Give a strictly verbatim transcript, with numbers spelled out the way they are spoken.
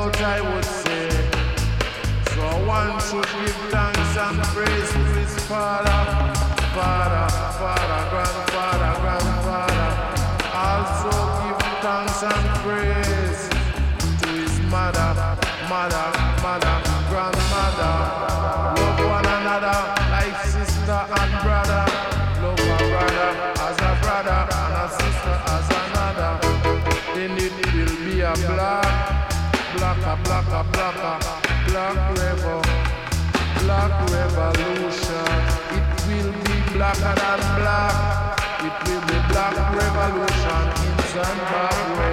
out, I would say. So one should give thanks and praise to his father, father, father, grandfather, grandfather. Also give thanks and praise to his mother, mother, mother, grandmother. Love one another like sister and brother. Love a brother as a brother and a sister as another. Then it will be a black, black, a black, a black, a black revo, black revolution. It will be blacker than black. It will be black revolution in Zimbabwe.